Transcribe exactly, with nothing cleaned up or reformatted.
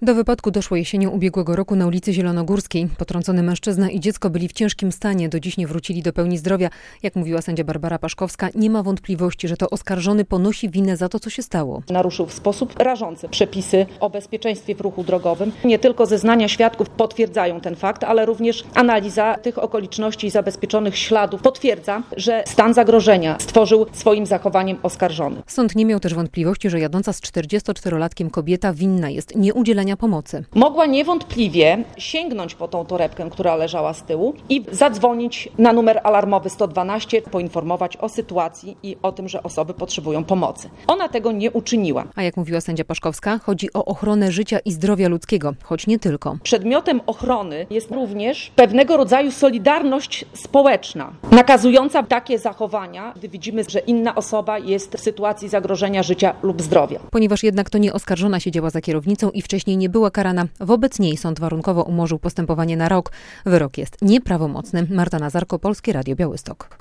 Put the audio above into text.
Do wypadku doszło jesienią ubiegłego roku na ulicy Zielonogórskiej. Potrącony mężczyzna i dziecko byli w ciężkim stanie, do dziś nie wrócili do pełni zdrowia. Jak mówiła sędzia Barbara Paszkowska, nie ma wątpliwości, że to oskarżony ponosi winę za to, co się stało. Naruszył w sposób rażący przepisy o bezpieczeństwie w ruchu drogowym. Nie tylko zeznania świadków potwierdzają ten fakt, ale również analiza tych okoliczności i zabezpieczonych śladów potwierdza, że stan zagrożenia stworzył swoim zachowaniem oskarżony. Sąd nie miał też wątpliwości, że jadąca z czterdziestoczterolatkiem kobieta winna jest nieudzielenia pomocy. Mogła niewątpliwie sięgnąć po tą torebkę, która leżała z tyłu i zadzwonić na numer alarmowy sto dwanaście, poinformować o sytuacji i o tym, że osoby potrzebują pomocy. Ona tego nie uczyniła. A jak mówiła sędzia Paszkowska, chodzi o ochronę życia i zdrowia ludzkiego, choć nie tylko. Przedmiotem ochrony jest również pewnego rodzaju solidarność społeczna, nakazująca takie zachowania, gdy widzimy, że inna osoba jest w sytuacji zagrożenia życia lub zdrowia. Ponieważ jednak to nie oskarżona siedziała za kierownicą i wcześniej nie była karana, wobec niej sąd warunkowo umorzył postępowanie na rok. Wyrok jest nieprawomocny. Marta Nazarko, Polskie Radio Białystok.